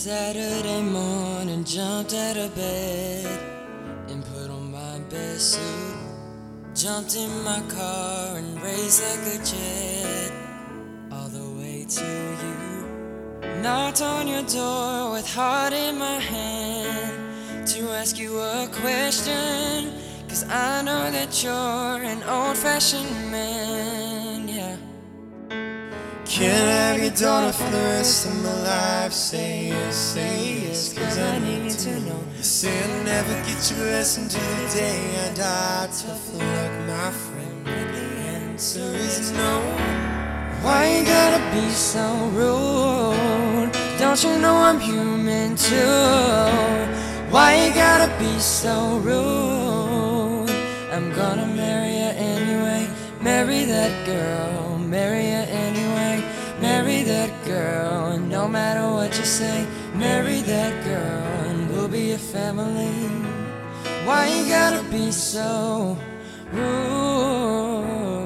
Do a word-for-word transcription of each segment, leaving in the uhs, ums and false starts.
Saturday morning, jumped out of bed and put on my best suit. Jumped in my car and raced like a jet all the way to you. Knocked on your door with heart in my hand to ask you a question, 'cause I know that you're an old-fashioned man, yeah. Can I have your daughter for the rest of my life? Say yes, say yes, 'cause I need to know. You say I'll never get your blessing till the day I die. Tough luck, my friend, but the answer is no. Why you gotta be so rude? Don't you know I'm human too? Why you gotta be so rude? I'm gonna marry her anyway. Marry that girl, marry her anyway. Marry that girl, and no matter what you say, marry that girl, and we'll be a family. Why you gotta be so rude?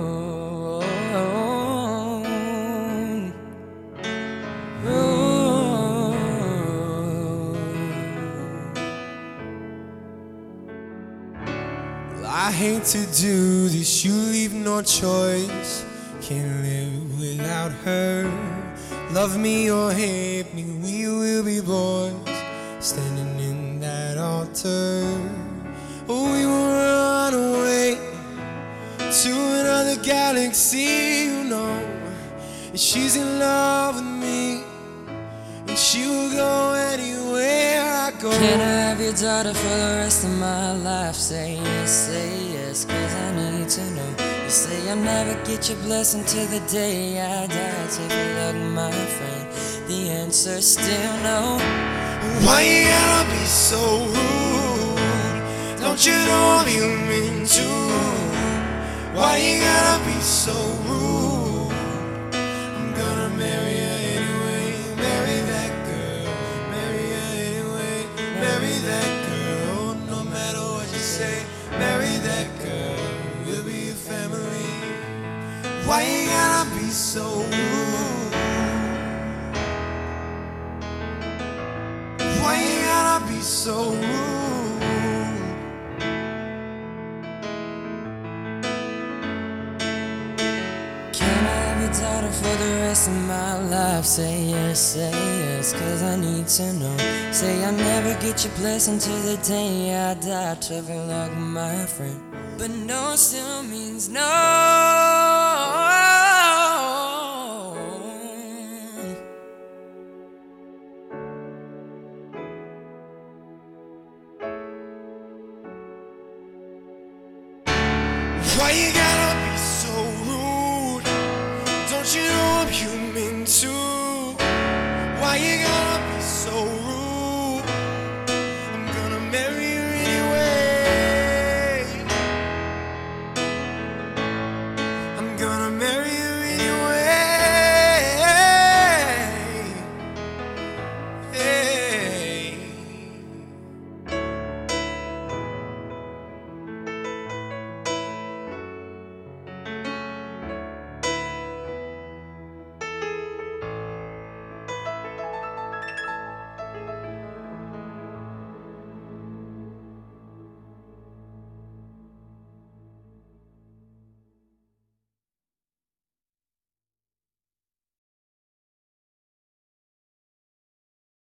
I hate to do this, you leave no choice. Can't live without her. Love me or hate me, we will be boys, standing in that altar. Oh, we will run away to another galaxy, you know. And she's in love with me, and she will go anywhere I go. Can I have your daughter for the rest of my life? Say yes, say yes, 'cause I need to know. You say I'll never get your blessing till the day I die. Take a look, my friend, the answer's still no. Why you gotta be so rude? Don't you know I'm human too? Why you gotta be so rude? I'm gonna marry her anyway. Marry that girl, marry her anyway. Marry that girl, no matter what you say. Marry that girl, we'll be a family. Why you gotta be so rude? Why you gotta be so rude? Can I have your daughter for the rest of my life? Say yes, say yes, 'cause I need to know. Say I'll never get your blessing till the day I die. Tough luck, my friend, but no still means no. Why you gotta